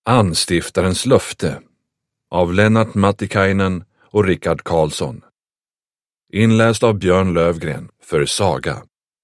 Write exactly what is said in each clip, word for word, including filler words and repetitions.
Anstiftarens löfte av Lennart Mattikainen och Rickard Karlsson. Inläst av Björn Lövgren för Saga.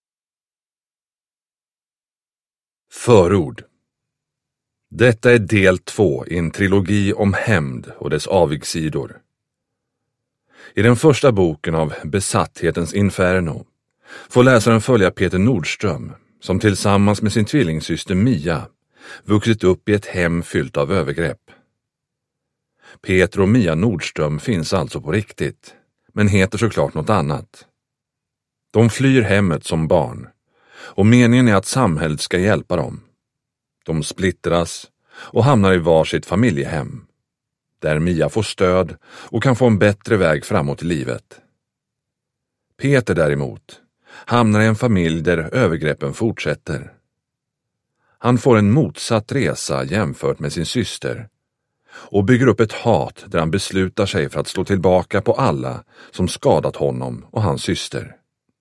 Förord. Detta är del två i en trilogi om hämnd och dess avigsidor. I den första boken av Besatthetens Inferno får läsaren följa Peter Nordström, som tillsammans med sin tvillingsyster Mia vuxit upp i ett hem fyllt av övergrepp. Peter och Mia Nordström finns alltså på riktigt, men heter såklart något annat. De flyr hemmet som barn, och meningen är att samhället ska hjälpa dem. De splittras och hamnar i varsitt familjehem, där Mia får stöd och kan få en bättre väg framåt i livet. Peter däremot hamnar i en familj där övergreppen fortsätter. Han får en motsatt resa jämfört med sin syster och bygger upp ett hat där han beslutar sig för att slå tillbaka på alla som skadat honom och hans syster.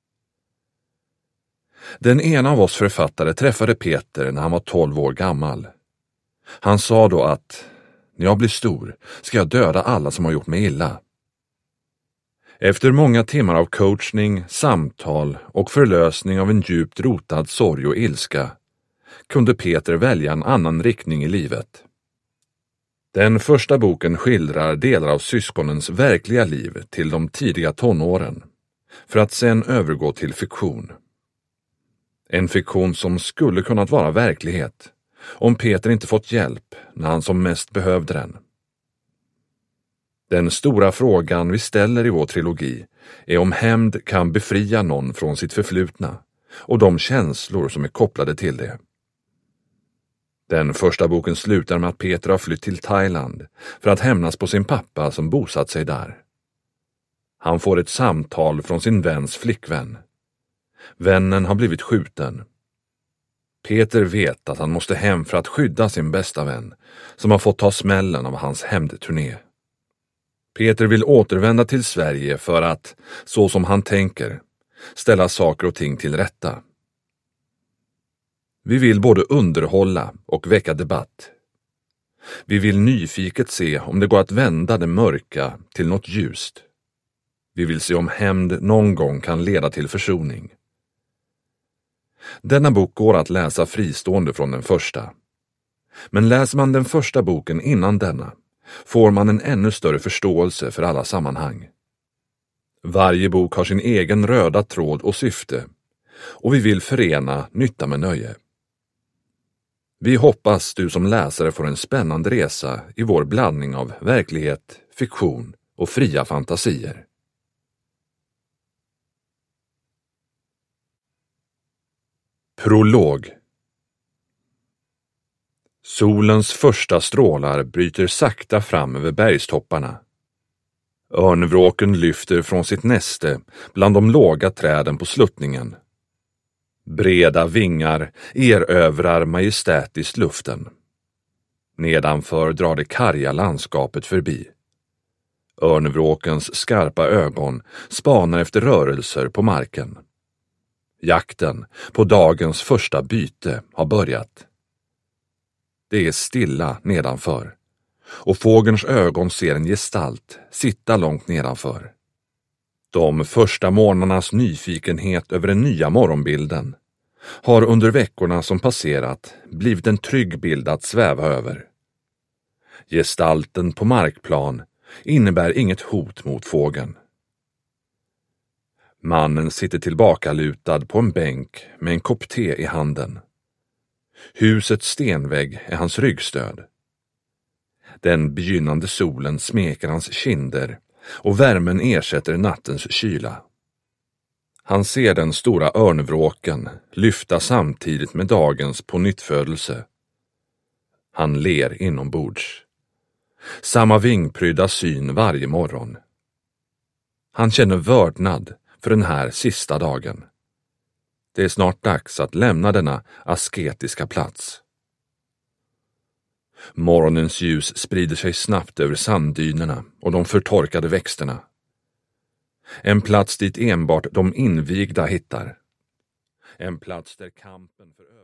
Den ena av oss författare träffade Peter när han var tolv år gammal. Han sa då att när jag blir stor ska jag döda alla som har gjort mig illa. Efter många timmar av coachning, samtal och förlösning av en djupt rotad sorg och ilska kunde Peter välja en annan riktning i livet. Den första boken skildrar delar av syskonens verkliga liv till de tidiga tonåren, för att sedan övergå till fiktion. En fiktion som skulle kunnat vara verklighet om Peter inte fått hjälp när han som mest behövde den. Den stora frågan vi ställer i vår trilogi är om hämnd kan befria någon från sitt förflutna och de känslor som är kopplade till det. Den första boken slutar med att Peter har flytt till Thailand för att hämnas på sin pappa som bosatt sig där. Han får ett samtal från sin väns flickvän. Vännen har blivit skjuten. Peter vet att han måste hem för att skydda sin bästa vän som har fått ta smällen av hans hämndturné. Peter vill återvända till Sverige för att, så som han tänker, ställa saker och ting till rätta. Vi vill både underhålla och väcka debatt. Vi vill nyfiket se om det går att vända det mörka till något ljust. Vi vill se om hämnd någon gång kan leda till försoning. Denna bok går att läsa fristående från den första. Men läser man den första boken innan denna får man en ännu större förståelse för alla sammanhang. Varje bok har sin egen röda tråd och syfte, och vi vill förena nytta med nöje. Vi hoppas du som läsare får en spännande resa i vår blandning av verklighet, fiktion och fria fantasier. Prolog. Solens första strålar bryter sakta fram över bergstopparna. Örnvråken lyfter från sitt näste bland de låga träden på sluttningen. Breda vingar erövrar majestätiskt luften. Nedanför drar det karga landskapet förbi. Örnvråkens skarpa ögon spanar efter rörelser på marken. Jakten på dagens första byte har börjat. Det är stilla nedanför, och fågelns ögon ser en gestalt sitta långt nedanför. De första månadernas nyfikenhet över den nya morgonbilden har under veckorna som passerat blivit en trygg bild att sväva över. Gestalten på markplan innebär inget hot mot fågeln. Mannen sitter tillbakalutad på en bänk med en kopp te i handen. Husets stenvägg är hans ryggstöd. Den begynnande solen smeker hans kinder och värmen ersätter nattens kyla. Han ser den stora örnvråken lyfta samtidigt med dagens pånyttfödelse. Han ler inombords. Samma vingprydda syn varje morgon. Han känner vördnad för den här sista dagen. Det är snart dags att lämna denna asketiska plats. Morgonens ljus sprider sig snabbt över sanddynerna och de förtorkade växterna. En plats dit enbart de invigda hittar. En plats där kampen för